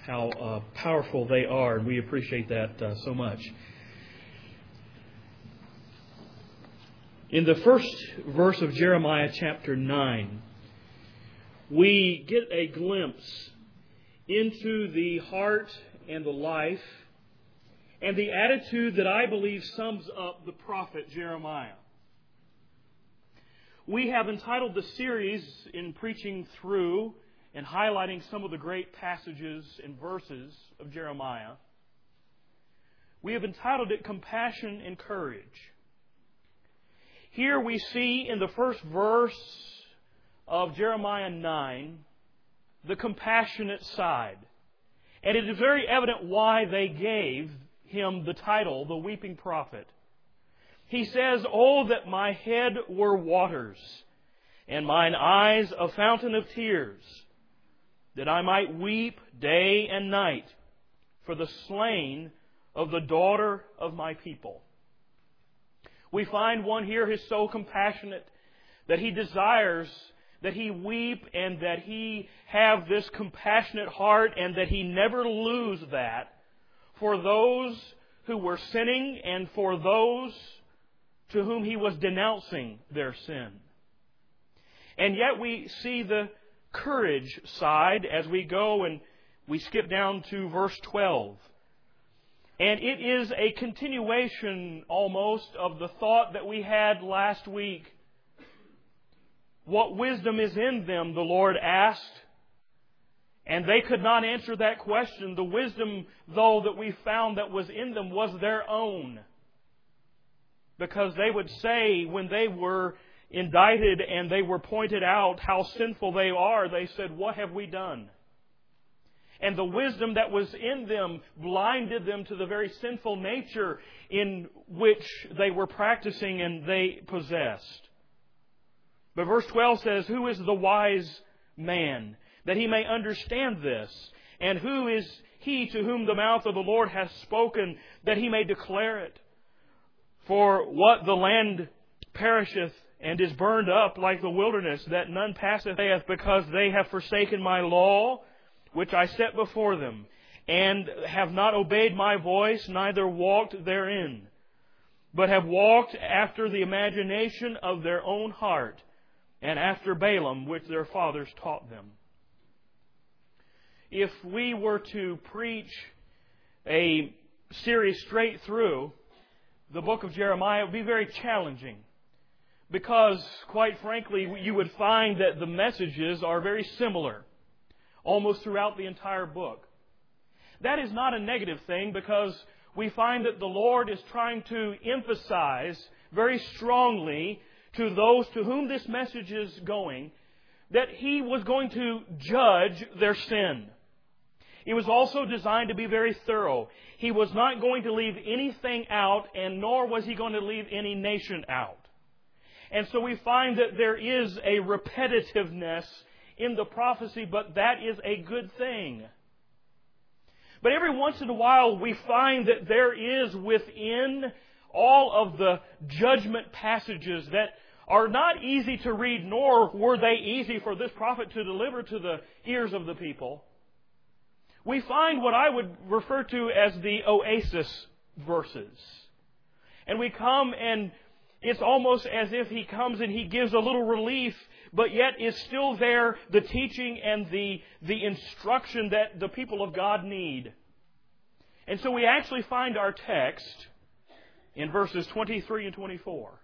how powerful they are, and we appreciate that so much. In the first verse of Jeremiah chapter 9, we get a glimpse into the heart and the life and the attitude that I believe sums up the prophet Jeremiah. We have entitled the series in preaching through and highlighting some of the great passages and verses of Jeremiah. We have entitled it Compassion and Courage. Here we see in the first verse of Jeremiah 9 the compassionate side. And it is very evident why they gave him the title, the weeping prophet. He says, "Oh, that my head were waters, and mine eyes a fountain of tears, that I might weep day and night for the slain of the daughter of my people." We find one here who is so compassionate that he desires that he weep and that he have this compassionate heart and that he never lose that for those who were sinning and for those to whom he was denouncing their sin. And yet we see the courage side as we go and we skip down to verse 12. And it is a continuation almost of the thought that we had last week. What wisdom is in them, the Lord asked. And they could not answer that question. The wisdom, though, that we found that was in them was their own. Because they would say when they were indicted and they were pointed out how sinful they are, they said, "What have we done?" And the wisdom that was in them blinded them to the very sinful nature in which they were practicing and they possessed. But verse 12 says, "Who is the wise man, that he may understand this? And who is he to whom the mouth of the Lord hath spoken, that he may declare it? For what the land perisheth and is burned up like the wilderness, that none passeth, because they have forsaken my law, which I set before them, and have not obeyed my voice, neither walked therein, but have walked after the imagination of their own heart, and after Balaam, which their fathers taught them." If we were to preach a series straight through the book of Jeremiah, it would be very challenging. Because, quite frankly, you would find that the messages are very similar almost throughout the entire book. That is not a negative thing, because we find that the Lord is trying to emphasize very strongly to those to whom this message is going that He was going to judge their sin. It was also designed to be very thorough. He was not going to leave anything out, and nor was He going to leave any nation out. And so we find that there is a repetitiveness in the prophecy, but that is a good thing. But every once in a while we find that there is within all of the judgment passages that are not easy to read, nor were they easy for this prophet to deliver to the ears of the people. We find what I would refer to as the oasis verses. And we come and it's almost as if He comes and He gives a little relief, but yet is still there the teaching and the instruction that the people of God need. And so we actually find our text in verses 23 and 24.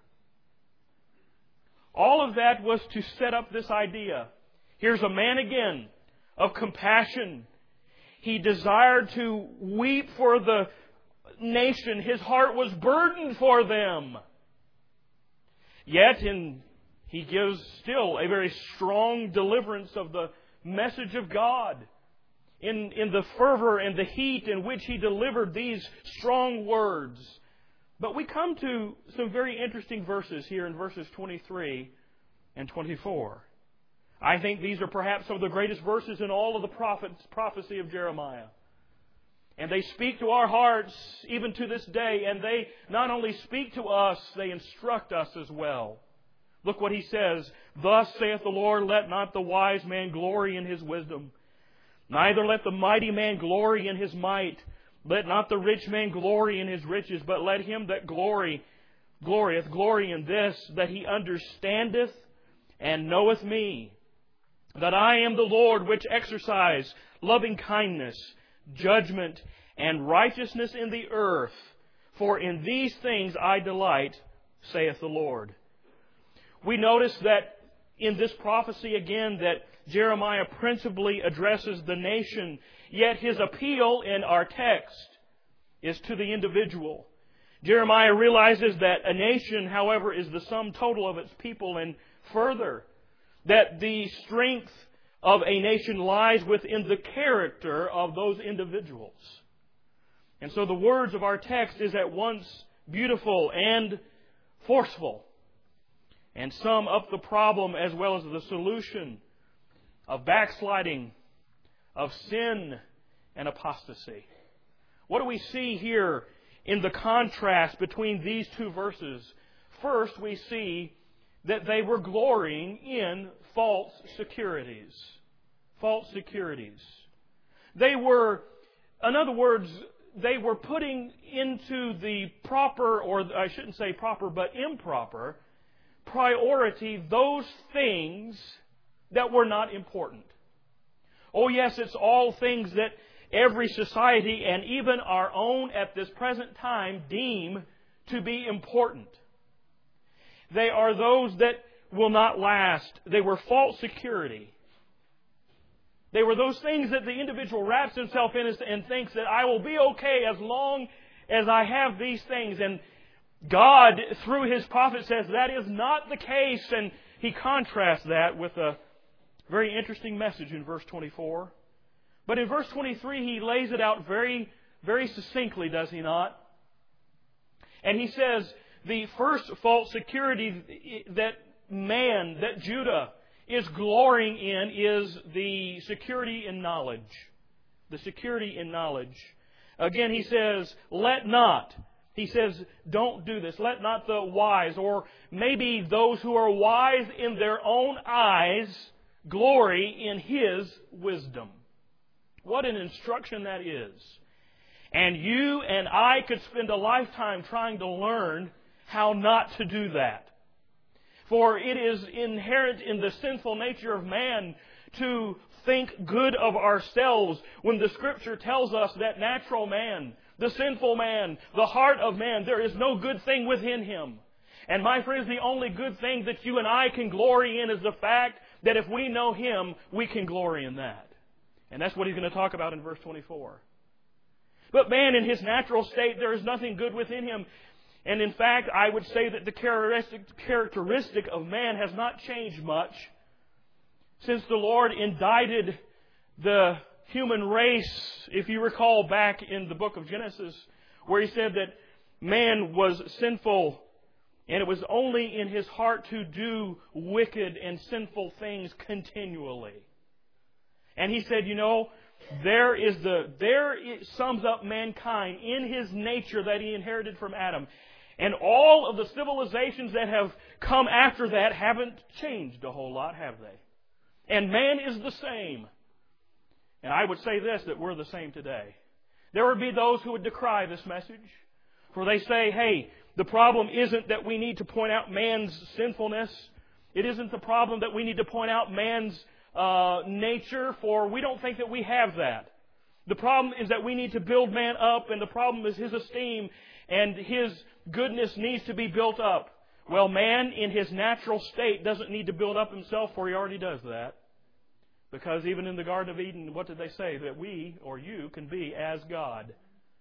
All of that was to set up this idea. Here's a man again of compassion. He desired to weep for the nation. His heart was burdened for them. Yet He gives still a very strong deliverance of the message of God. In the fervor and the heat in which He delivered these strong words. But we come to some very interesting verses here in verses 23 and 24. I think these are perhaps some of the greatest verses in all of the prophecy of Jeremiah. And they speak to our hearts even to this day. And they not only speak to us, they instruct us as well. Look what he says. "Thus saith the Lord, let not the wise man glory in his wisdom, Neither let the mighty man glory in his might. Let not the rich man glory in his riches, but let him that glorieth glory in this, that he understandeth and knoweth me, that I am the Lord which exercise loving kindness, judgment, and righteousness in the earth. For in these things I delight, saith the Lord. We notice that in this prophecy again that Jeremiah principally addresses the nation, yet his appeal in our text is to the individual. Jeremiah realizes that a nation, however, is the sum total of its people, and further, that the strength of a nation lies within the character of those individuals. And so the words of our text is at once beautiful and forceful, and sum up the problem as well as the solution of backsliding, of sin, and apostasy. What do we see here in the contrast between these two verses? First, we see that they were glorying in false securities. False securities. They were, in other words, they were putting into the proper, or I shouldn't say proper, but improper priority those things that were not important. Oh yes, it's all things that every society and even our own at this present time deem to be important. They are those that will not last. They were false security. They were those things that the individual wraps himself in and thinks that I will be okay as long as I have these things. And God, through His prophet, says that is not the case. And He contrasts that with a very interesting message in verse 24. But in verse 23, He lays it out very, very succinctly, does He not? And He says the first false security that Judah is glorying in is the security in knowledge. The security in knowledge. Again, He says, let not. He says, don't do this. Let not the wise, or maybe those who are wise in their own eyes, glory in His wisdom. What an instruction that is. And you and I could spend a lifetime trying to learn how not to do that. For it is inherent in the sinful nature of man to think good of ourselves when the Scripture tells us that natural man, the sinful man, the heart of man, there is no good thing within him. And my friends, the only good thing that you and I can glory in is the fact that if we know Him, we can glory in that. And that's what He's going to talk about in verse 24. But man, in his natural state, there is nothing good within him. And in fact, I would say that the characteristic of man has not changed much since the Lord indicted the human race, if you recall back in the book of Genesis, where He said that man was sinful and it was only in his heart to do wicked and sinful things continually. And He said, there it sums up mankind in his nature that he inherited from Adam. And all of the civilizations that have come after that haven't changed a whole lot, have they? And man is the same. And I would say this, that we're the same today. There would be those who would decry this message. For they say, hey, the problem isn't that we need to point out man's sinfulness. It isn't the problem that we need to point out man's nature, for we don't think that we have that. The problem is that we need to build man up, and the problem is his esteem, and his goodness needs to be built up. Well, man in his natural state doesn't need to build up himself, for he already does that. Because even in the Garden of Eden, what did they say? That we, or you, can be as God.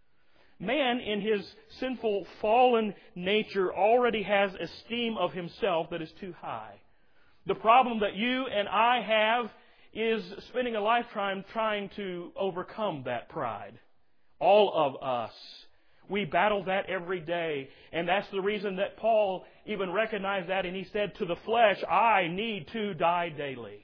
Man in his sinful, fallen nature already has esteem of himself that is too high. The problem that you and I have is spending a lifetime trying to overcome that pride. All of us. We battle that every day. And that's the reason that Paul even recognized that, and he said, to the flesh, I need to die daily.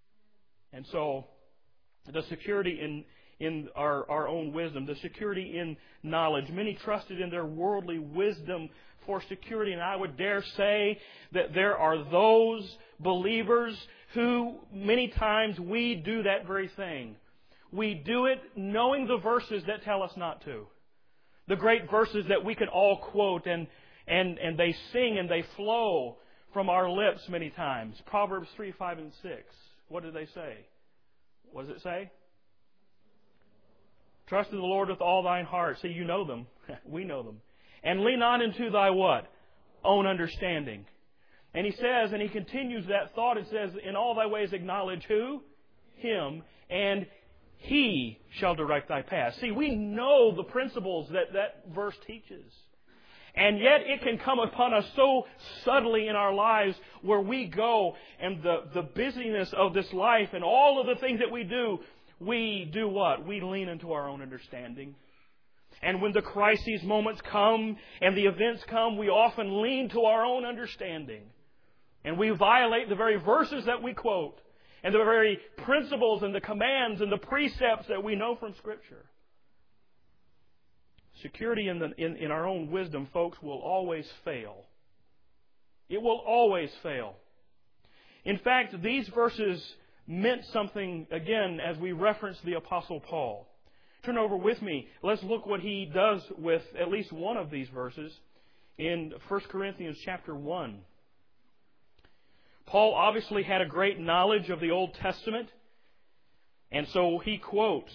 And so, the security in our own wisdom, the security in knowledge. Many trusted in their worldly wisdom for security, and I would dare say that there are those believers who many times we do that very thing. we do it knowing the verses that tell us not to. The great verses that we can all quote and they sing and they flow from our lips many times. Proverbs 3, 5, and 6. What do they say? What does it say? Trust in the Lord with all thine heart. See, you know them. We know them. And lean not into thy what? Own understanding. And he says, and he continues that thought, it says, in all thy ways acknowledge who? Him. And He shall direct thy path. See, we know the principles that verse teaches. And yet it can come upon us so subtly in our lives where we go and the busyness of this life and all of the things that we do what? We lean into our own understanding. And when the crises moments come and the events come, we often lean to our own understanding. And we violate the very verses that we quote and the very principles and the commands and the precepts that we know from Scripture. Security in our own wisdom, folks, will always fail. It will always fail. In fact, these verses meant something, again, as we reference the Apostle Paul. Turn over with me. Let's look what he does with at least one of these verses in 1 Corinthians chapter 1. Paul obviously had a great knowledge of the Old Testament, and so he quotes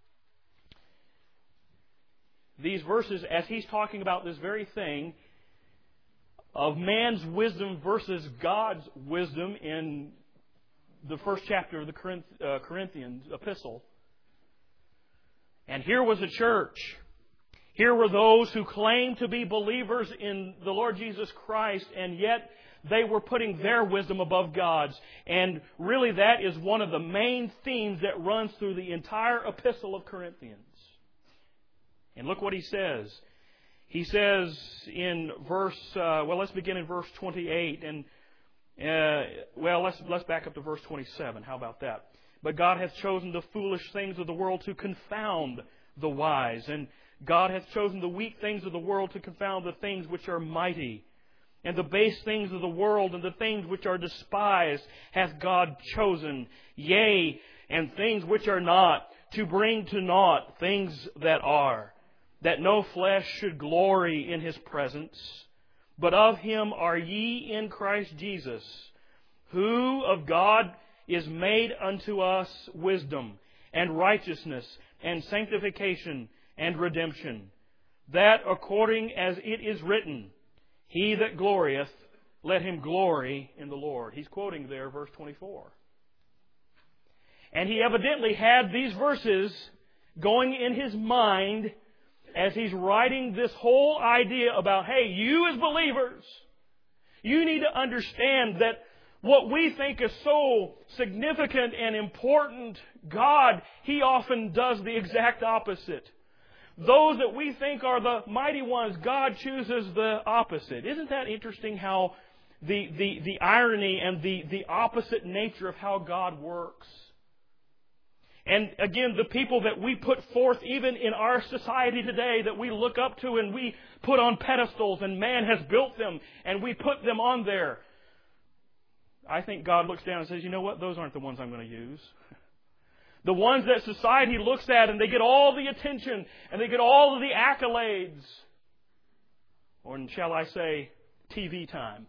these verses as he's talking about this very thing of man's wisdom versus God's wisdom in the first chapter of the Corinthians epistle. And here was a church. Here were those who claimed to be believers in the Lord Jesus Christ, and yet they were putting their wisdom above God's. And really that is one of the main themes that runs through the entire epistle of Corinthians. And look what he says. He says in let's begin in verse 28. And, let's back up to verse 27. How about that? But God hath chosen the foolish things of the world to confound the wise. And God hath chosen the weak things of the world to confound the things which are mighty. And the base things of the world and the things which are despised hath God chosen. Yea, and things which are not, to bring to naught things that are, that no flesh should glory in His presence. But of Him are ye in Christ Jesus, who of God is made unto us wisdom, and righteousness, and sanctification, and redemption. That according as it is written, He that glorieth, let him glory in the Lord. He's quoting there verse 24. And he evidently had these verses going in his mind as he's writing this whole idea about, hey, you as believers, you need to understand that what we think is so significant and important, God, He often does the exact opposite. Those that we think are the mighty ones, God chooses the opposite. Isn't that interesting how the irony and the opposite nature of how God works? And again, the people that we put forth even in our society today that we look up to and we put on pedestals and man has built them and we put them on there. I think God looks down and says, you know what? Those aren't the ones I'm going to use. The ones that society looks at and they get all the attention and they get all of the accolades. Or shall I say, TV time.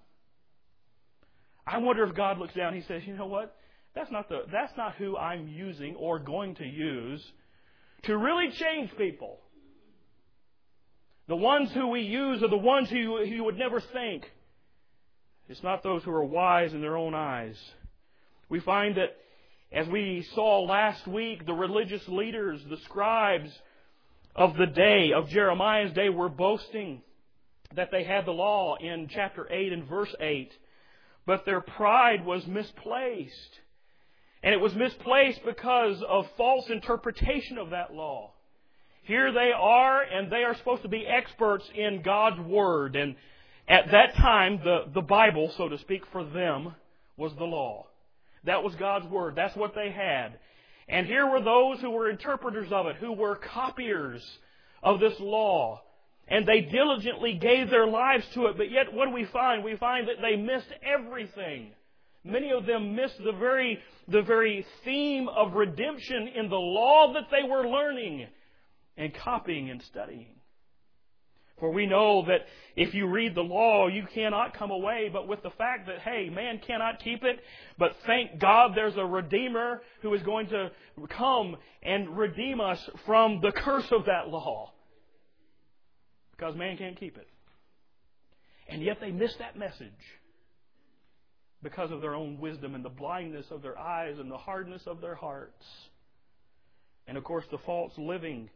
I wonder if God looks down and He says, you know what? That's not who I'm using or going to use to really change people. The ones who we use are the ones who you would never think. It's not those who are wise in their own eyes. We find that, as we saw last week, the religious leaders, the scribes of the day, of Jeremiah's day, were boasting that they had the law in chapter 8 and verse 8. But their pride was misplaced. And it was misplaced because of false interpretation of that law. Here they are, and they are supposed to be experts in God's Word. And at that time, the Bible, so to speak, for them, was the law. That was God's Word. That's what they had. And here were those who were interpreters of it, who were copiers of this law. And they diligently gave their lives to it. But yet, what do we find? We find that they missed everything. Many of them missed the very theme of redemption in the law that they were learning and copying and studying. For we know that if you read the law, you cannot come away but with the fact that, hey, man cannot keep it, but thank God there's a Redeemer who is going to come and redeem us from the curse of that law. Because man can't keep it. And yet they miss that message because of their own wisdom and the blindness of their eyes and the hardness of their hearts. And of course the false living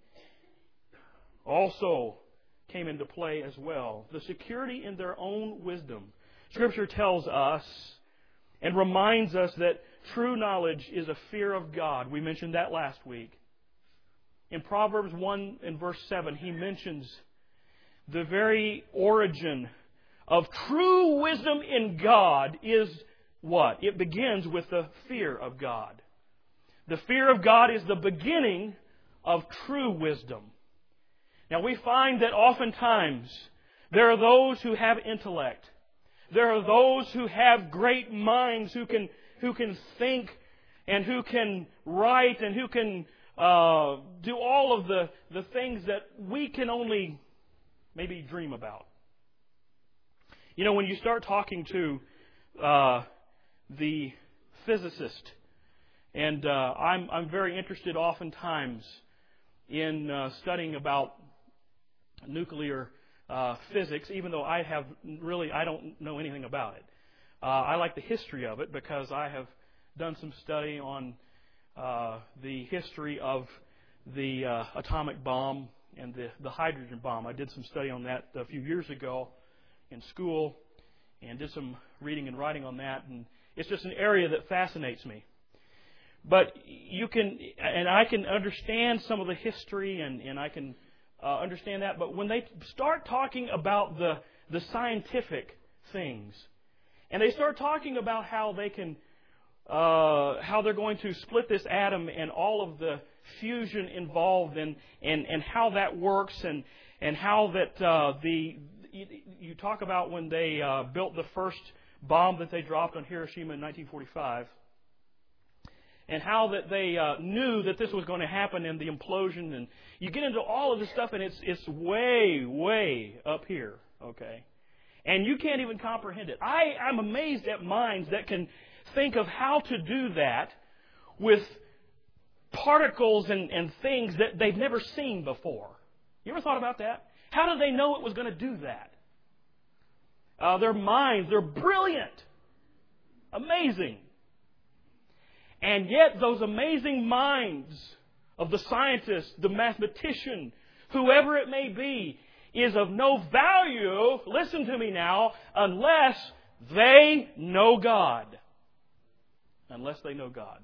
also came into play as well. The security in their own wisdom. Scripture tells us and reminds us that true knowledge is a fear of God. We mentioned that last week. In Proverbs 1 and verse 7, he mentions the very origin of true wisdom in God is what? It begins with the fear of God. The fear of God is the beginning of true wisdom. Now we find that oftentimes there are those who have intellect. There are those who have great minds who can think and who can write and who can do all of the things that we can only maybe dream about. You know, when you start talking to the physicist, and I'm very interested oftentimes in studying about nuclear physics, even though I don't know anything about it. I like the history of it because I have done some study on the history of the atomic bomb and the hydrogen bomb. I did some study on that a few years ago in school and did some reading and writing on that, and it's just an area that fascinates me. But I can understand some of the history and I can understand that, but when they start talking about the scientific things, and they start talking about how they're going to split this atom and all of the fusion involved and how that works and how that you talk about when they built the first bomb that they dropped on Hiroshima in 1945. And how that they knew that this was going to happen in the implosion. And you get into all of this stuff and it's way, way up here. Okay? And you can't even comprehend it. I'm amazed at minds that can think of how to do that with particles and things that they've never seen before. You ever thought about that? How did they know it was going to do that? Their minds, they're brilliant. Amazing. And yet those amazing minds of the scientist, the mathematician, whoever it may be, is of no value, listen to me now, unless they know God. Unless they know God.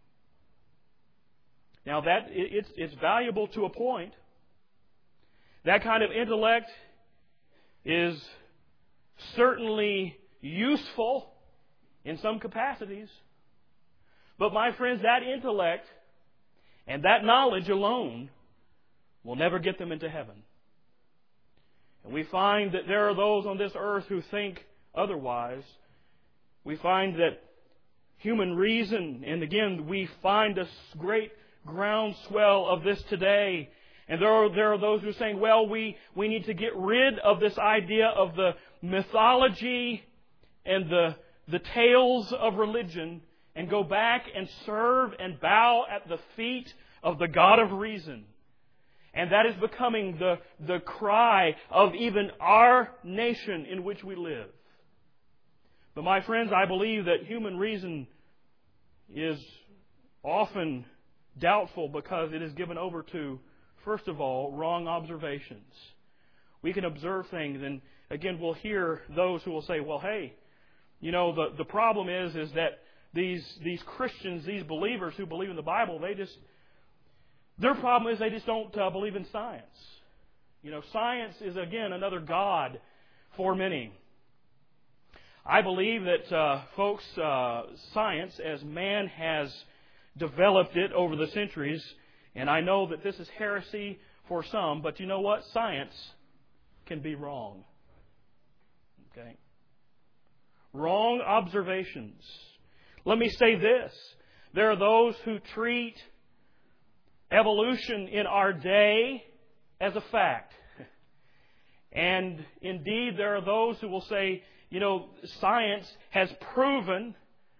Now that it's valuable to a point. That kind of intellect is certainly useful in some capacities. But my friends, that intellect and that knowledge alone will never get them into heaven. And we find that there are those on this earth who think otherwise. We find that human reason, and again, we find a great groundswell of this today. And there are those who are saying, well, we need to get rid of this idea of the mythology and the tales of religion and go back and serve and bow at the feet of the God of reason. And that is becoming the cry of even our nation in which we live. But my friends, I believe that human reason is often doubtful because it is given over to, first of all, wrong observations. We can observe things, and again, we'll hear those who will say, well, hey, you know, the problem is that these Christians, these believers who believe in the Bible, their problem is they just don't believe in science. You know, science is, again, another god for many. I believe that, folks, science, as man has developed it over the centuries, and I know that this is heresy for some, but you know what? Science can be wrong. Okay? Wrong observations Let me say this. There are those who treat evolution in our day as a fact. And indeed, there are those who will say, science has proven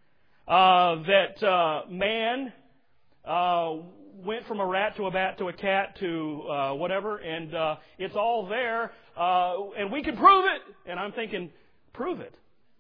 that man went from a rat to a bat to a cat to whatever, and it's all there, and we can prove it. And I'm thinking, prove it.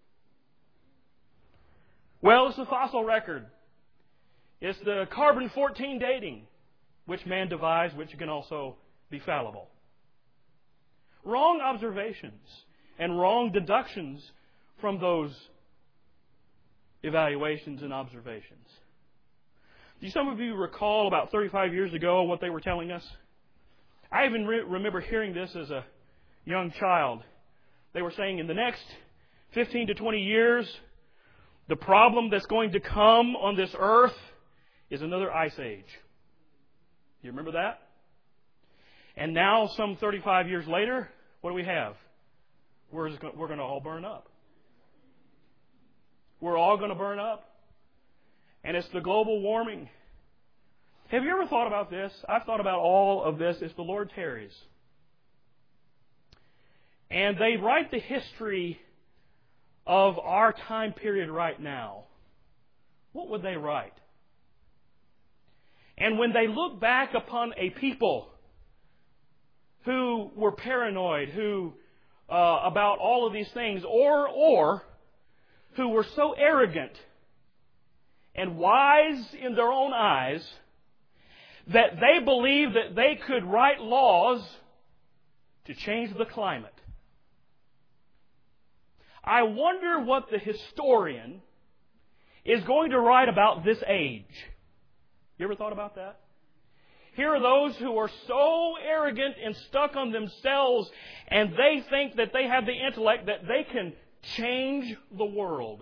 Well, it's the fossil record. It's the carbon-14 dating, which man devised, which can also be fallible. Wrong observations and wrong deductions from those evaluations and observations. Do some of you recall about 35 years ago what they were telling us? I even remember hearing this as a young child. They were saying in the next 15 to 20 years, the problem that's going to come on this earth is another ice age. You remember that? And now, some 35 years later, what do we have? We're going to all burn up. We're all going to burn up. And it's the global warming. Have you ever thought about this? I've thought about all of this. It's the Lord tarries. And they write the history of our time period right now. What would they write? And when they look back upon a people who were paranoid, who about all of these things, or who were so arrogant and wise in their own eyes that they believed that they could write laws to change the climate. I wonder what the historian is going to write about this age. You ever thought about that? Here are those who are so arrogant and stuck on themselves, and they think that they have the intellect that they can change the world.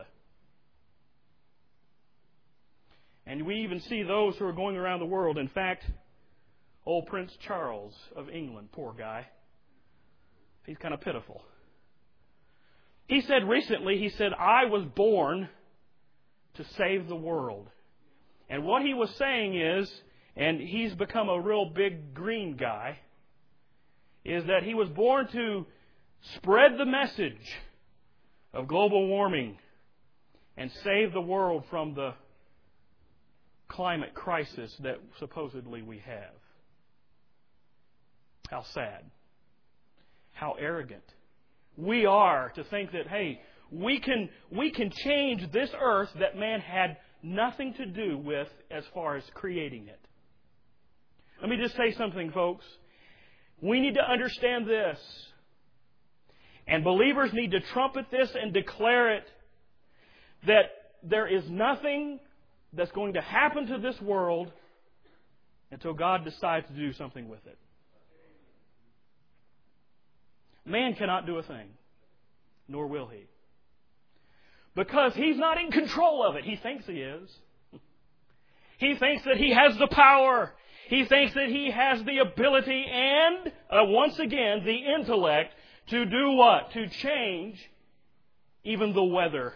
And we even see those who are going around the world. In fact, old Prince Charles of England, poor guy, he's kind of pitiful. He said recently, I was born to save the world. And what he was saying is, and he's become a real big green guy, is that he was born to spread the message of global warming and save the world from the climate crisis that supposedly we have. How sad. How arrogant. We are to think that, hey, we can change this earth that man had nothing to do with as far as creating it. Let me just say something, folks. We need to understand this. And believers need to trumpet this and declare it, that there is nothing that's going to happen to this world until God decides to do something with it. Man cannot do a thing, nor will he. Because he's not in control of it. He thinks he is. He thinks that he has the power. He thinks that he has the ability and, once again, the intellect to do what? To change even the weather.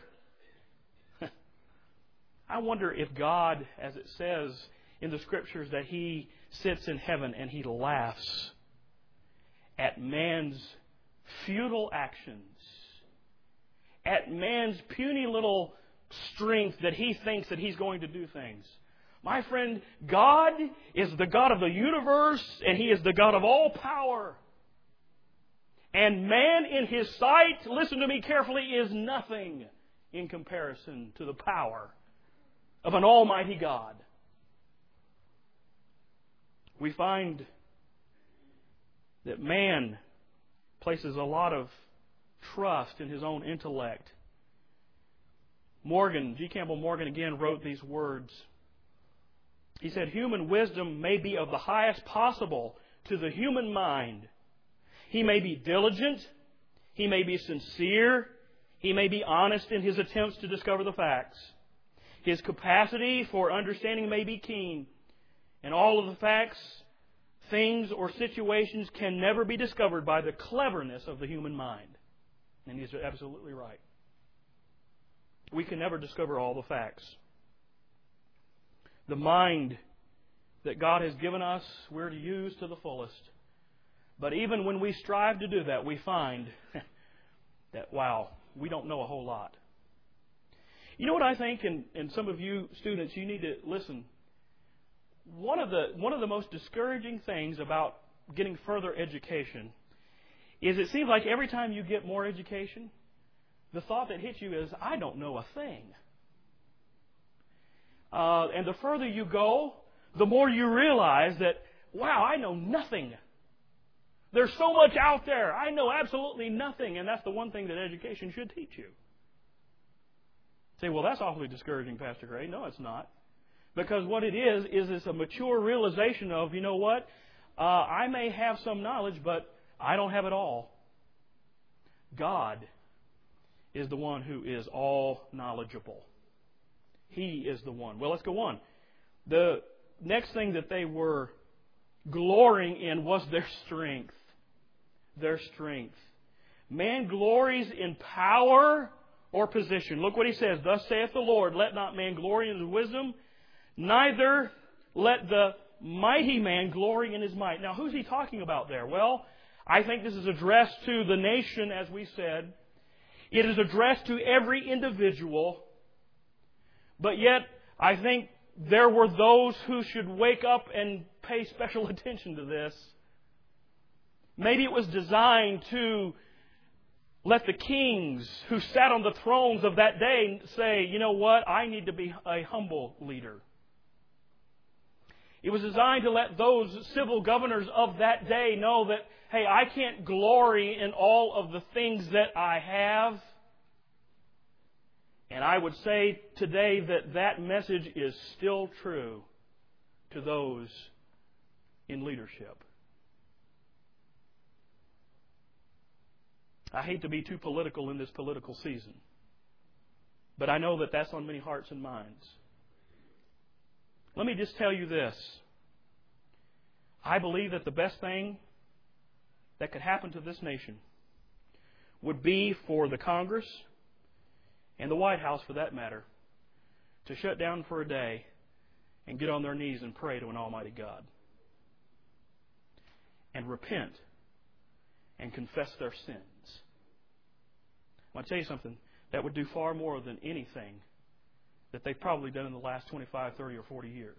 I wonder if God, as it says in the Scriptures, that He sits in heaven and He laughs at man's futile actions, at man's puny little strength that he thinks that he's going to do things. My friend, God is the God of the universe, and He is the God of all power. And man in His sight, listen to me carefully, is nothing in comparison to the power of an almighty God. We find that man places a lot of trust in his own intellect. G. Campbell Morgan again wrote these words. He said, human wisdom may be of the highest possible to the human mind. He may be diligent. He may be sincere. He may be honest in his attempts to discover the facts. His capacity for understanding may be keen. And all of the facts, things, or situations can never be discovered by the cleverness of the human mind. And he's absolutely right. we can never discover all the facts. The mind that God has given us, we're to use to the fullest. But even when we strive to do that, we find that, wow, we don't know a whole lot. You know what I think, and some of you students, you need to listen. One of the most discouraging things about getting further education is it seems like every time you get more education, the thought that hits you is, I don't know a thing. And the further you go, the more you realize that, wow, I know nothing. There's so much out there. I know absolutely nothing. And that's the one thing that education should teach you. Say, well, that's awfully discouraging, Pastor Gray. No, it's not. Because what it is it's a mature realization of, you know what? I may have some knowledge, but I don't have it all. God is the one who is all knowledgeable. He is the one. Well, let's go on. The next thing that they were glorying in was their strength. Their strength. Man glories in power or position. Look what he says. Thus saith the Lord, let not man glory in his wisdom, neither let the mighty man glory in his might. Now, who's he talking about there? Well, I think this is addressed to the nation, as we said. It is addressed to every individual. But yet, I think there were those who should wake up and pay special attention to this. Maybe it was designed to let the kings who sat on the thrones of that day say, you know what, I need to be a humble leader. It was designed to let those civil governors of that day know that, hey, I can't glory in all of the things that I have. And I would say today that that message is still true to those in leadership. I hate to be too political in this political season, but I know that that's on many hearts and minds. Let me just tell you this. I believe that the best thing that could happen to this nation would be for the Congress and the White House, for that matter, to shut down for a day and get on their knees and pray to an almighty God. And repent and confess their sins. I want to tell you something. That would do far more than anything that they've probably done in the last 25, 30, or 40 years.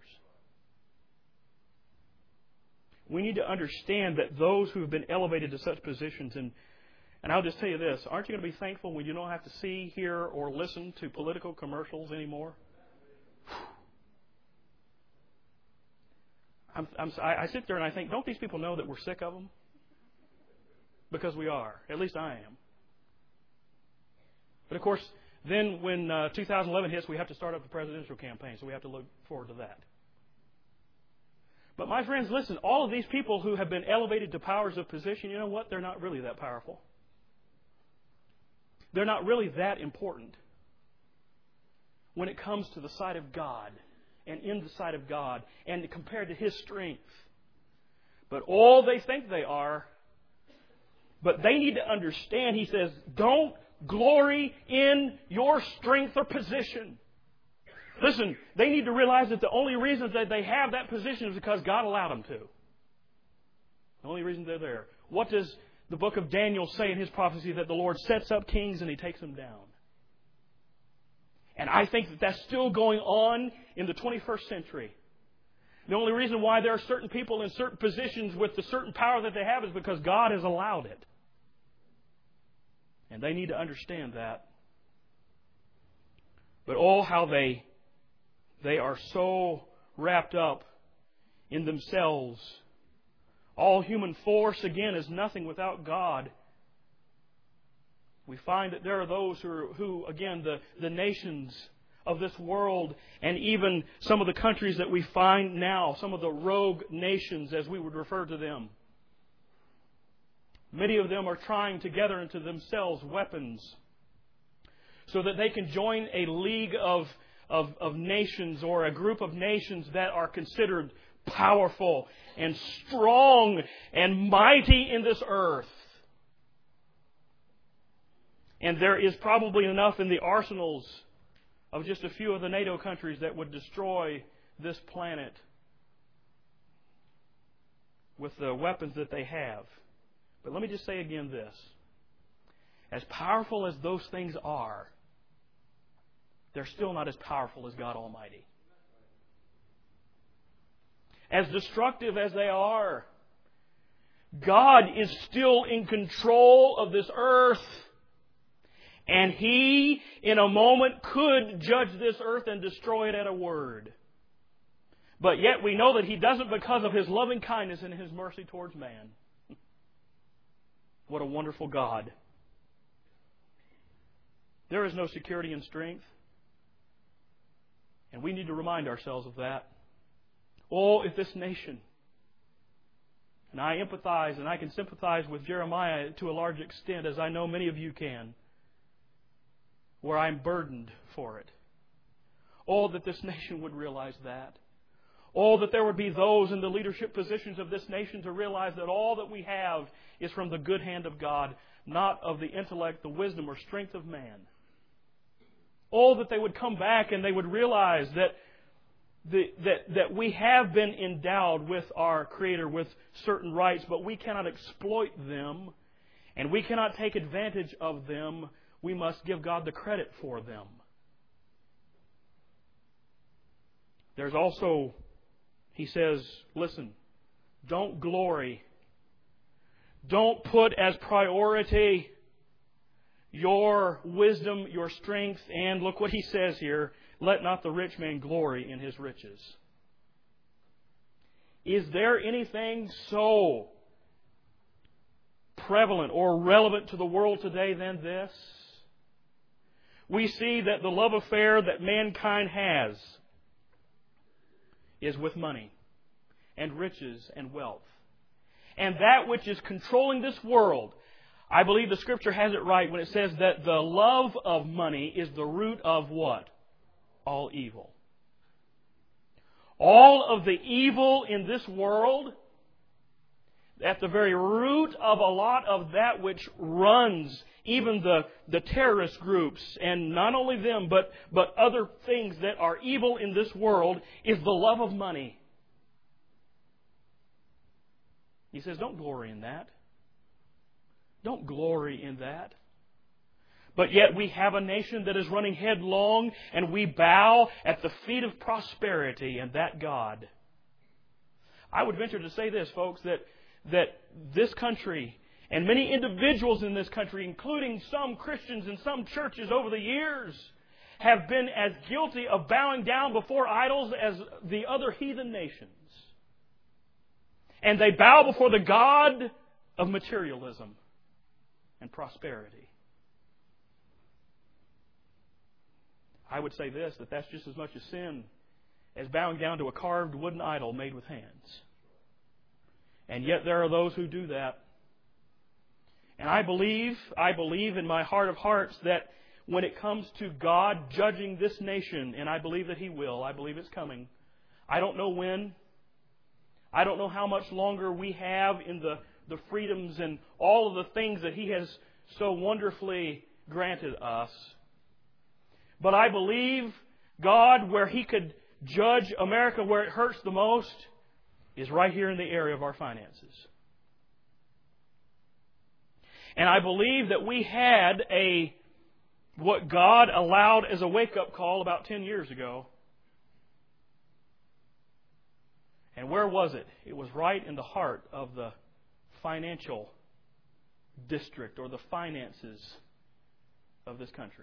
We need to understand that those who have been elevated to such positions, and I'll just tell you this, aren't you going to be thankful when you don't have to see, hear, or listen to political commercials anymore? I sit there and I think, don't these people know that we're sick of them? Because we are. At least I am. But of course, then when 2011 hits, we have to start up the presidential campaign, so we have to look forward to that. But my friends, listen, all of these people who have been elevated to powers of position, you know what? They're not really that powerful. They're not really that important when it comes to the sight of God and in the sight of God and compared to His strength. But all they think they are, but they need to understand, He says, don't glory in your strength or position. Listen, they need to realize that the only reason that they have that position is because God allowed them to. The only reason they're there. What does the book of Daniel say in his prophecy? That the Lord sets up kings and He takes them down. And I think that that's still going on in the 21st century. The only reason why there are certain people in certain positions with the certain power that they have is because God has allowed it. And they need to understand that. But oh, how they are so wrapped up in themselves. All human force, again, is nothing without God. We find that there are those who again, the nations of this world, and even some of the countries that we find now, some of the rogue nations, as we would refer to them. Many of them are trying to gather into themselves weapons so that they can join a league of nations or a group of nations that are considered powerful and strong and mighty in this earth. And there is probably enough in the arsenals of just a few of the NATO countries that would destroy this planet with the weapons that they have. But let me just say again this. As powerful as those things are, they're still not as powerful as God Almighty. As destructive as they are, God is still in control of this earth. And He, in a moment, could judge this earth and destroy it at a word. But yet we know that He doesn't because of His loving kindness and His mercy towards man. What a wonderful God. There is no security and strength. And we need to remind ourselves of that. Oh, if this nation, and I empathize and I can sympathize with Jeremiah to a large extent, as I know many of you can, where I'm burdened for it. Oh, that this nation would realize that. Oh, that there would be those in the leadership positions of this nation to realize that all that we have is from the good hand of God, not of the intellect, the wisdom, or strength of man. Oh, that they would come back and they would realize that we have been endowed with our Creator with certain rights, but we cannot exploit them and we cannot take advantage of them. We must give God the credit for them. There's also, he says, listen, don't glory. Don't put as priority your wisdom, your strength, and look what he says here, let not the rich man glory in his riches. Is there anything so prevalent or relevant to the world today than this? We see that the love affair that mankind has is with money and riches and wealth. And that which is controlling this world, I believe the Scripture has it right when it says that the love of money is the root of what? All evil. All of the evil in this world, at the very root of a lot of that which runs even the terrorist groups, and not only them, but other things that are evil in this world, is the love of money. He says, don't glory in that. Don't glory in that. But yet we have a nation that is running headlong, and we bow at the feet of prosperity and that God. I would venture to say this, folks, that this country and many individuals in this country, including some Christians and some churches over the years, have been as guilty of bowing down before idols as the other heathen nations. And they bow before the God of materialism and prosperity. I would say this, that that's just as much a sin as bowing down to a carved wooden idol made with hands. And yet there are those who do that. And I believe in my heart of hearts that when it comes to God judging this nation, and I believe that He will, I believe it's coming. I don't know when. I don't know how much longer we have in the freedoms and all of the things that He has so wonderfully granted us. But I believe God, where He could judge America where it hurts the most, is right here in the area of our finances. And I believe that we had what God allowed as a wake-up call about 10 years ago. And where was it? It was right in the heart of the financial district or the finances of this country.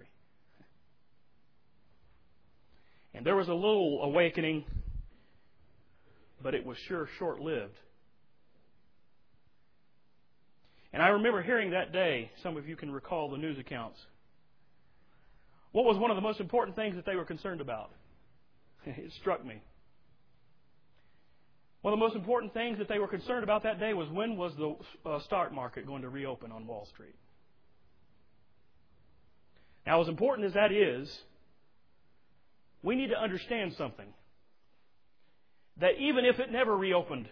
And there was a little awakening, but it was sure short-lived. And I remember hearing that day, some of you can recall the news accounts. What was one of the most important things that they were concerned about? It struck me. One of the most important things that they were concerned about that day was when was the stock market going to reopen on Wall Street. Now, as important as that is, we need to understand something. That even if it never reopened,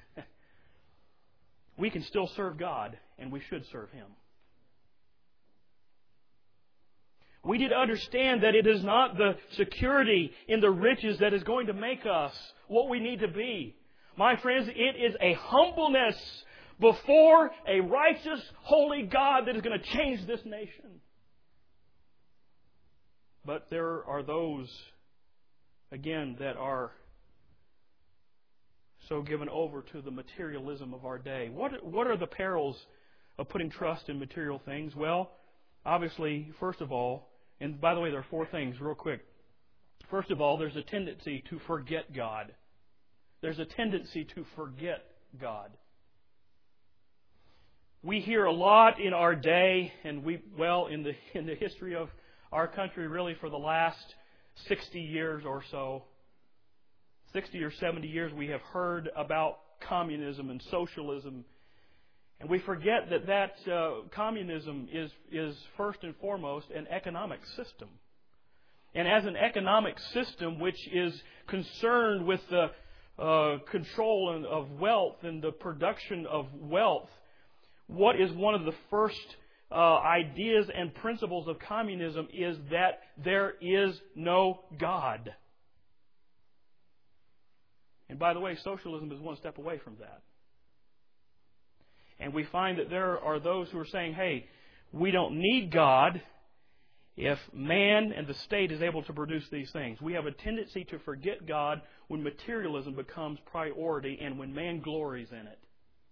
we can still serve God, and we should serve Him. We need to understand that it is not the security in the riches that is going to make us what we need to be. My friends, it is a humbleness before a righteous, holy God that is going to change this nation. But there are those, again, that are so given over to the materialism of our day. What are the perils of putting trust in material things? Well, obviously, first of all, and by the way, there are 4 things real quick. First of all, there's a tendency to forget God. There's a tendency to forget God. We hear a lot in our day, and in the history of our country, really for the last 60 years or so, 60 or 70 years, we have heard about communism and socialism. And we forget that communism is first and foremost an economic system. And as an economic system which is concerned with the control of wealth and the production of wealth, what is one of the first ideas and principles of communism is that there is no God. And by the way, socialism is one step away from that. And we find that there are those who are saying, hey, we don't need God if man and the state is able to produce these things. We have a tendency to forget God when materialism becomes priority and when man glories in it.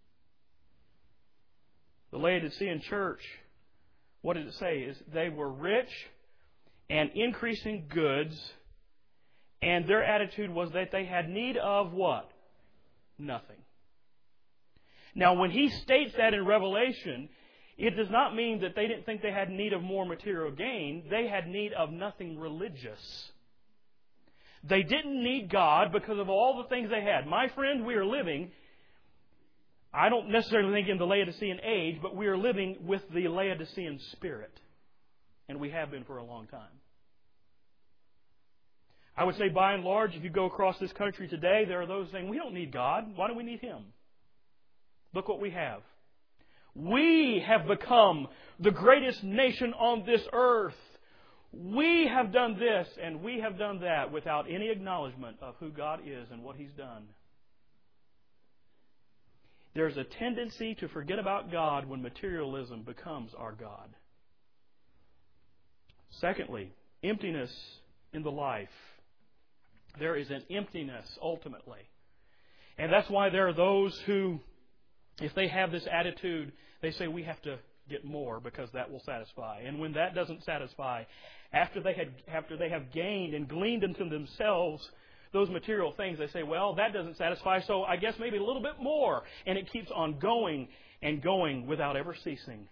The Laodicean church, what did it say? Is they were rich and increasing goods, and their attitude was that they had need of what? Nothing. Now, when he states that in Revelation, it does not mean that they didn't think they had need of more material gain. They had need of nothing religious. They didn't need God because of all the things they had. My friend, we are living, I don't necessarily think in the Laodicean age, but we are living with the Laodicean spirit. And we have been for a long time. I would say by and large, if you go across this country today, there are those saying, we don't need God. Why do we need Him? Look what we have. We have become the greatest nation on this earth. We have done this and we have done that without any acknowledgement of who God is and what He's done. There's a tendency to forget about God when materialism becomes our God. Secondly, emptiness in the life. There is an emptiness ultimately. And that's why there are those who, if they have this attitude, they say we have to get more because that will satisfy. And when that doesn't satisfy, after they have gained and gleaned into themselves those material things, they say, well, that doesn't satisfy, so I guess maybe a little bit more. And it keeps on going and going without ever ceasing.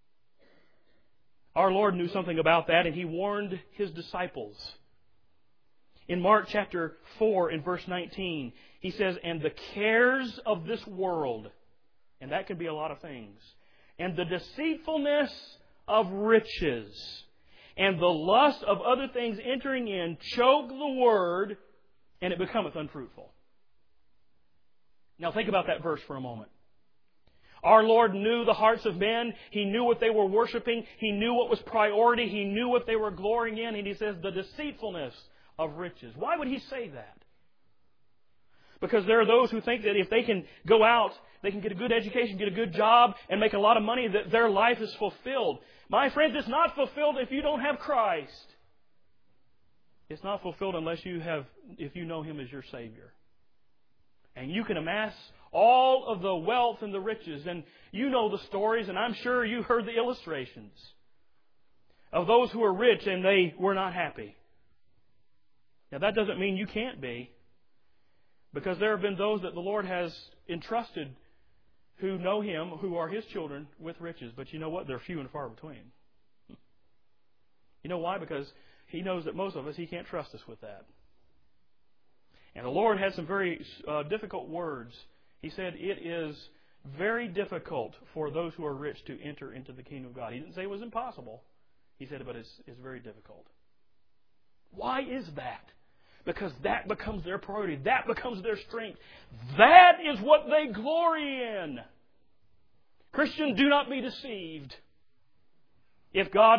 Our Lord knew something about that, and He warned His disciples. In Mark chapter 4 in verse 19, He says, and the cares of this world, and that can be a lot of things, and the deceitfulness of riches, and the lust of other things entering in, choke the word, and it becometh unfruitful. Now think about that verse for a moment. Our Lord knew the hearts of men. He knew what they were worshiping. He knew what was priority. He knew what they were glorying in. And He says, the deceitfulness of riches. Why would He say that? Because there are those who think that if they can go out, they can get a good education, get a good job, and make a lot of money, that their life is fulfilled. My friends, it's not fulfilled if you don't have Christ. It's not fulfilled unless if you know Him as your Savior. And you can amass all of the wealth and the riches, and you know the stories, and I'm sure you heard the illustrations of those who were rich and they were not happy. Now that doesn't mean you can't be, because there have been those that the Lord has entrusted who know Him, who are His children, with riches. But you know what? They're few and far between. You know why? Because He knows that most of us, He can't trust us with that. And the Lord had some very difficult words. He said, it is very difficult for those who are rich to enter into the kingdom of God. He didn't say it was impossible. He said, but it's very difficult. Why is that? Because that becomes their priority. That becomes their strength. That is what they glory in. Christian, do not be deceived. If God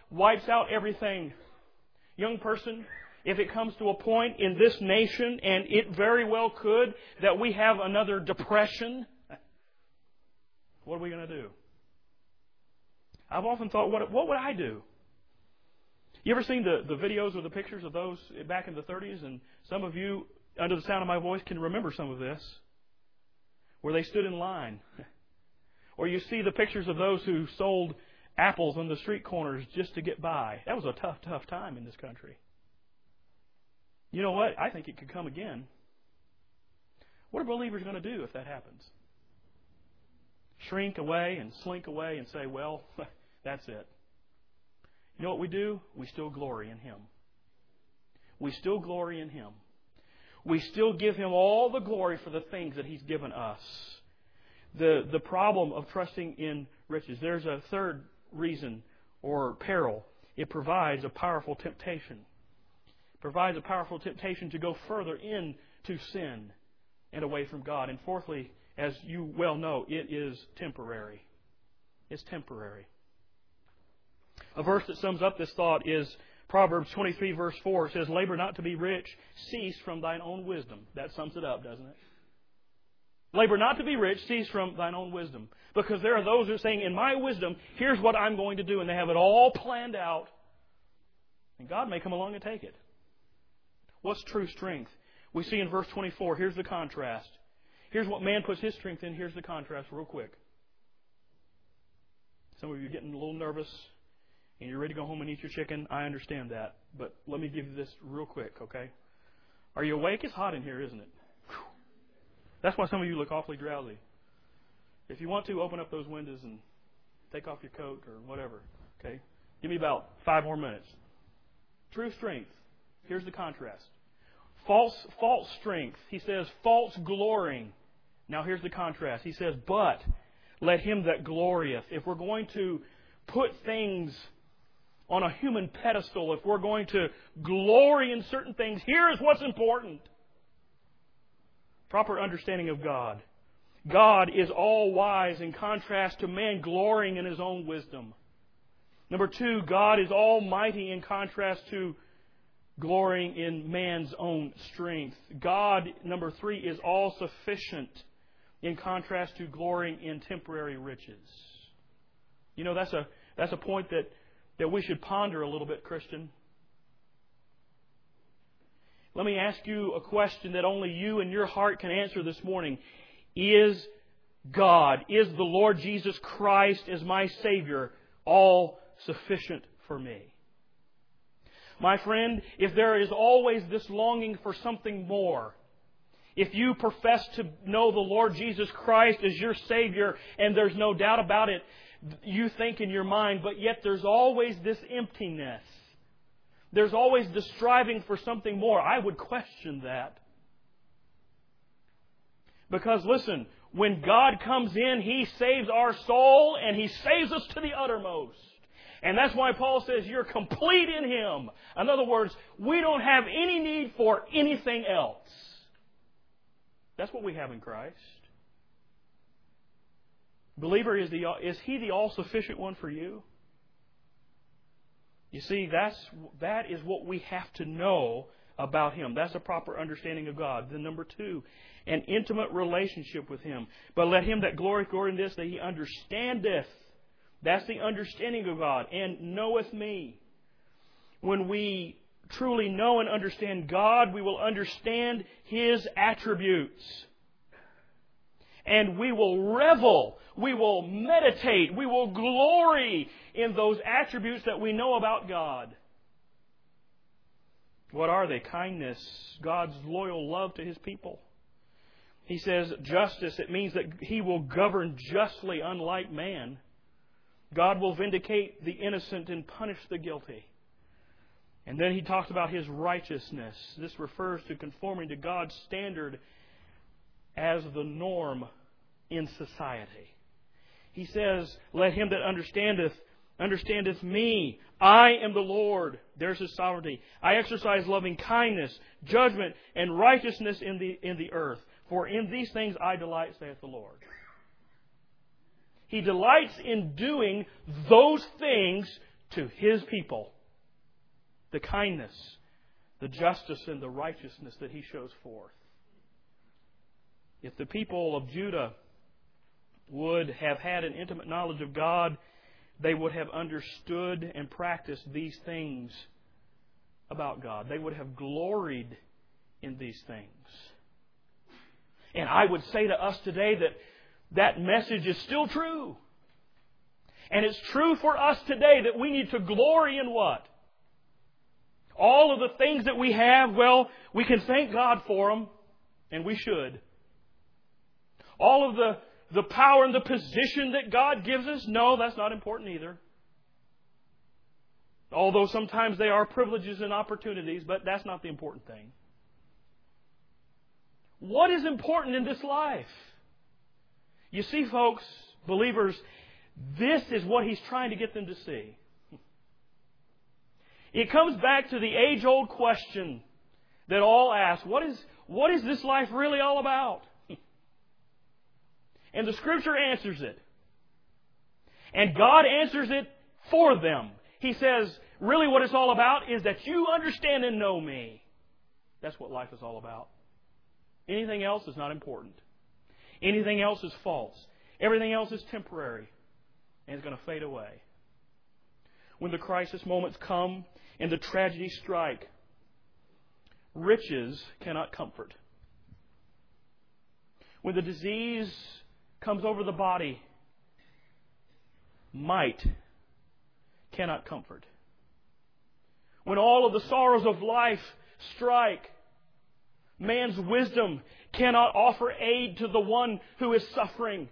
wipes out everything. Young person, if it comes to a point in this nation, and it very well could, that we have another depression, what are we going to do? I've often thought, what would I do? You ever seen the videos or the pictures of those back in the 30s? And some of you, under the sound of my voice, can remember some of this, where they stood in line. Or you see the pictures of those who sold apples on the street corners just to get by. That was a tough, tough time in this country. You know what? I think it could come again. What are believers going to do if that happens? Shrink away and slink away and say, well, that's it. You know what we do? We still glory in Him. We still glory in Him. We still give Him all the glory for the things that He's given us. The problem of trusting in riches. There's a third reason or peril. It provides a powerful temptation. It provides a powerful temptation to go further into sin and away from God. And fourthly, as you well know, it is temporary. It's temporary. A verse that sums up this thought is Proverbs 23 verse 4. It says, labor not to be rich, cease from thine own wisdom. That sums it up, doesn't it? Labor not to be rich, cease from thine own wisdom. Because there are those who are saying, in my wisdom, here's what I'm going to do. And they have it all planned out. And God may come along and take it. What's true strength? We see in verse 24, here's the contrast. Here's what man puts his strength in. Here's the contrast real quick. Some of you are getting a little nervous and you're ready to go home and eat your chicken. I understand that. But let me give you this real quick, okay? Are you awake? It's hot in here, isn't it? Whew. That's why some of you look awfully drowsy. If you want to, open up those windows and take off your coat or whatever, okay? Give me about 5 more minutes. True strength. Here's the contrast. False strength. He says false glorying. Now here's the contrast. He says, but let him that glorieth. If we're going to put things on a human pedestal, if we're going to glory in certain things, here is what's important. Proper understanding of God. God is all wise in contrast to man glorying in his own wisdom. Number 2, God is almighty in contrast to glorying in man's own strength. God, number 3, is all sufficient in contrast to glorying in temporary riches. You know, that's a point that we should ponder a little bit, Christian. Let me ask you a question that only you and your heart can answer this morning. Is God, is the Lord Jesus Christ as my Savior all sufficient for me? My friend, if there is always this longing for something more, if you profess to know the Lord Jesus Christ as your Savior, and there's no doubt about it, you think in your mind, but yet there's always this emptiness. There's always the striving for something more. I would question that. Because listen, when God comes in, He saves our soul and He saves us to the uttermost. And that's why Paul says you're complete in Him. In other words, we don't have any need for anything else. That's what we have in Christ. Believer, is He the all-sufficient one for you? You see, that is what we have to know about Him. That's a proper understanding of God. Then number 2, an intimate relationship with Him. But let him that glorieth glory in this, that he understandeth. That's the understanding of God. And knoweth me. When we truly know and understand God, we will understand His attributes. And we will revel, we will meditate, we will glory in those attributes that we know about God. What are they? Kindness, God's loyal love to His people. He says justice. It means that He will govern justly, unlike man. God will vindicate the innocent and punish the guilty. And then He talks about His righteousness. This refers to conforming to God's standard as the norm in society. He says, let him that understandeth me. I am the Lord. There's His sovereignty. I exercise loving kindness, judgment, and righteousness in the earth. For in these things I delight, saith the Lord. He delights in doing those things to His people the kindness, the justice, and the righteousness that He shows forth. If the people of Judah would have had an intimate knowledge of God, they would have understood and practiced these things about God. They would have gloried in these things. And I would say to us today that that message is still true. And it's true for us today that we need to glory in what? All of the things that we have, well, we can thank God for them, and we should. All of the power and the position that God gives us, no, that's not important either. Although sometimes they are privileges and opportunities, but that's not the important thing. What is important in this life? You see, folks, believers, this is what He's trying to get them to see. It comes back to the age-old question that all ask, what is this life really all about? And the Scripture answers it. And God answers it for them. He says, really what it's all about is that you understand and know Me. That's what life is all about. Anything else is not important. Anything else is false. Everything else is temporary. And it's going to fade away. When the crisis moments come and the tragedies strike, riches cannot comfort. When the disease comes over the body, might cannot comfort. When all of the sorrows of life strike, man's wisdom cannot offer aid to the one who is suffering.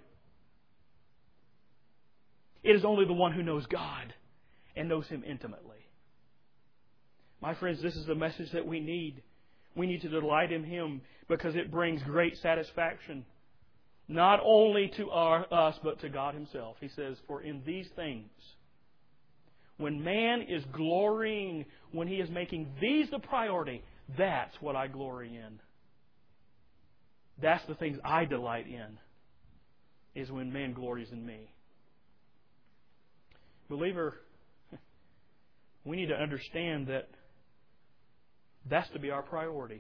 It is only the one who knows God and knows Him intimately. My friends, this is the message that we need. We need to delight in Him because it brings great satisfaction. Not only to us, but to God Himself. He says, for in these things, when man is glorying, when he is making these the priority, that's what I glory in. That's the things I delight in, is when man glories in Me. Believer, we need to understand that that's to be our priority.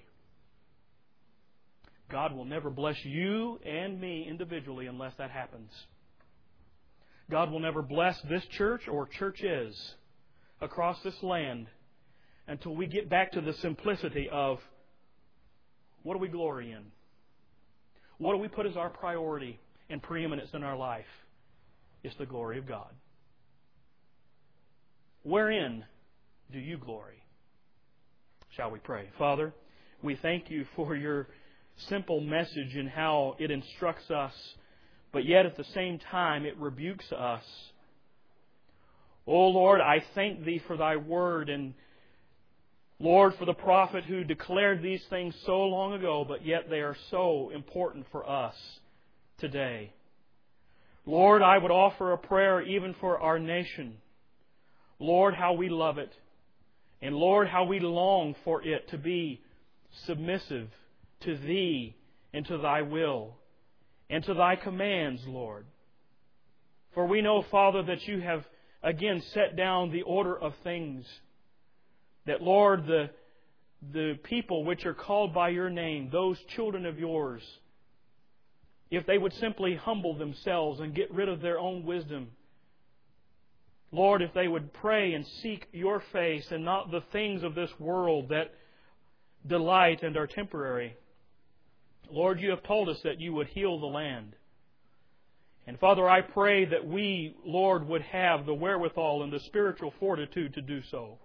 God will never bless you and me individually unless that happens. God will never bless this church or churches across this land until we get back to the simplicity of what do we glory in? What do we put as our priority and preeminence in our life? It's the glory of God. Wherein do you glory? Shall we pray? Father, we thank You for Your simple message and how it instructs us, but yet at the same time it rebukes us. Oh Lord, I thank Thee for Thy Word, and Lord, for the prophet who declared these things so long ago, but yet they are so important for us today. Lord, I would offer a prayer even for our nation. Lord, how we love it. And Lord, how we long for it to be submissive to Thee and to Thy will and to Thy commands, Lord. For we know, Father, that You have again set down the order of things. That, Lord, the people which are called by Your name, those children of Yours, if they would simply humble themselves and get rid of their own wisdom, Lord, if they would pray and seek Your face and not the things of this world that delight and are temporary. Lord, You have told us that You would heal the land. And Father, I pray that we, Lord, would have the wherewithal and the spiritual fortitude to do so.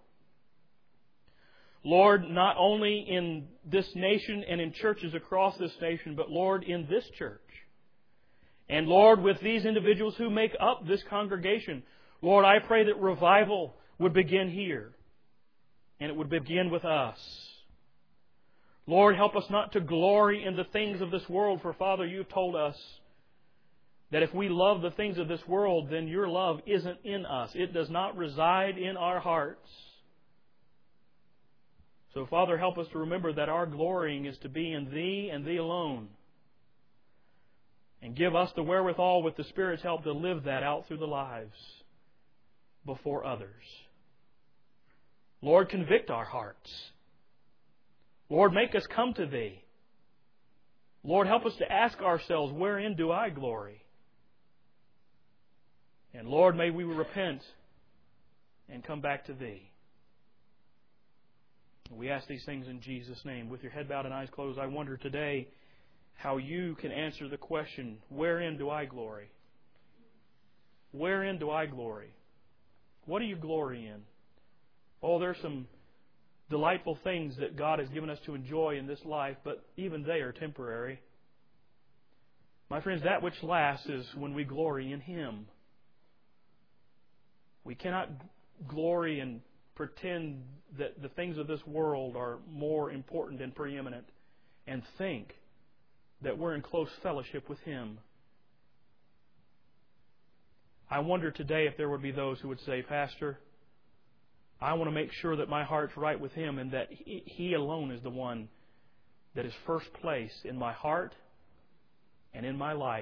Lord, not only in this nation and in churches across this nation, but Lord, in this church. And Lord, with these individuals who make up this congregation, Lord, I pray that revival would begin here. And it would begin with us. Lord, help us not to glory in the things of this world, for Father, You've told us that if we love the things of this world, then Your love isn't in us. It does not reside in our hearts. So, Father, help us to remember that our glorying is to be in Thee and Thee alone. And give us the wherewithal with the Spirit's help to live that out through the lives. before others. Lord, convict our hearts. Lord, make us come to Thee. Lord, help us to ask ourselves, wherein do I glory? And Lord, may we repent and come back to Thee. We ask these things in Jesus' name. With your head bowed and eyes closed, I wonder today how you can answer the question, wherein do I glory? Wherein do I glory? What do you glory in? Oh, there's some delightful things that God has given us to enjoy in this life, but even they are temporary. My friends, that which lasts is when we glory in Him. We cannot glory and pretend that the things of this world are more important and preeminent and think that we're in close fellowship with Him. I wonder today if there would be those who would say, Pastor, I want to make sure that my heart's right with Him and that He alone is the one that is first place in my heart and in my life.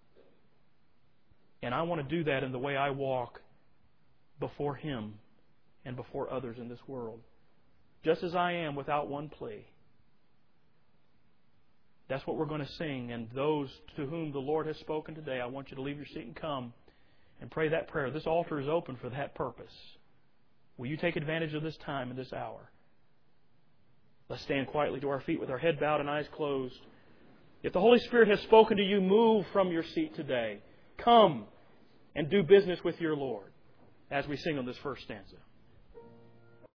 And I want to do that in the way I walk before Him and before others in this world, just as I am without one plea. That's what we're going to sing. And those to whom the Lord has spoken today, I want you to leave your seat and come and pray that prayer. This altar is open for that purpose. Will you take advantage of this time and this hour? Let's stand quietly to our feet with our head bowed and eyes closed. If the Holy Spirit has spoken to you, move from your seat today. Come and do business with your Lord as we sing on this first stanza.